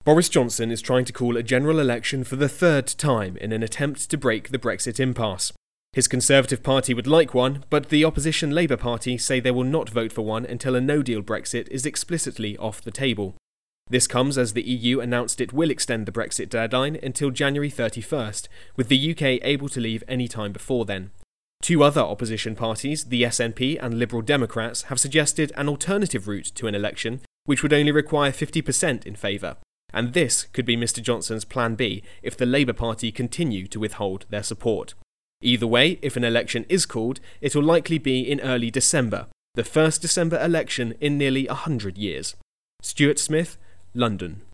Boris Johnson is trying to call a general election for the third time in an attempt to break the Brexit impasse. His Conservative Party would like one, but the opposition Labour Party say they will not vote for one until a no-deal Brexit is explicitly off the table. This comes as the EU announced it will extend the Brexit deadline until January 31st, with the UK able to leave any time before then. Two other opposition parties, the SNP and Liberal Democrats, have suggested an alternative route to an election, which would only require 50% in favour. And this could be Mr Johnson's plan B if the Labour Party continue to withhold their support. Either way, if an election is called, it will likely be in early December, the first December election in nearly 100 years. Stuart Smith, London.